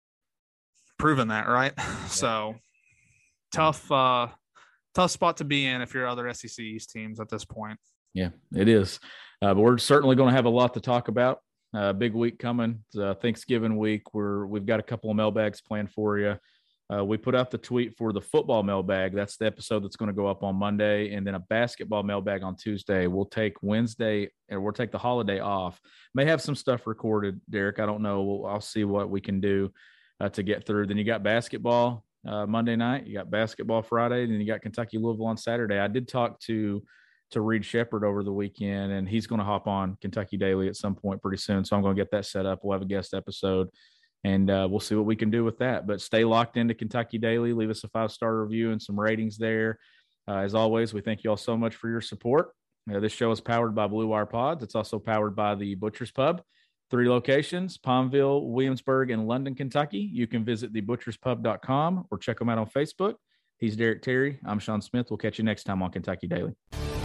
proven that, right? Yeah. So tough, uh, tough spot to be in if you're other S E C East teams at this point. Yeah, it is. Uh, but we're certainly going to have a lot to talk about. Uh, big week coming. It's, uh, Thanksgiving week. We're, we've got a couple of mailbags planned for you. Uh, we put out the tweet for the football mailbag. That's the episode that's going to go up on Monday, and then a basketball mailbag on Tuesday. We'll take Wednesday, and we'll take the holiday off. May have some stuff recorded, Derek. I don't know. We'll, I'll see what we can do uh, to get through. Then you got basketball uh, Monday night. You got basketball Friday. Then you got Kentucky Louisville on Saturday. I did talk to to Reed Shepard over the weekend, and he's going to hop on Kentucky Daily at some point pretty soon. So I'm going to get that set up. We'll have a guest episode. And uh, we'll see what we can do with that. But stay locked into Kentucky Daily. Leave us a five-star review and some ratings there. Uh, as always, we thank you all so much for your support. Uh, this show is powered by Blue Wire Pods. It's also powered by the Butcher's Pub. Three locations, Palmville, Williamsburg, and London, Kentucky. You can visit the butchers pub dot com or check them out on Facebook. He's Derek Terry. I'm Sean Smith. We'll catch you next time on Kentucky Daily.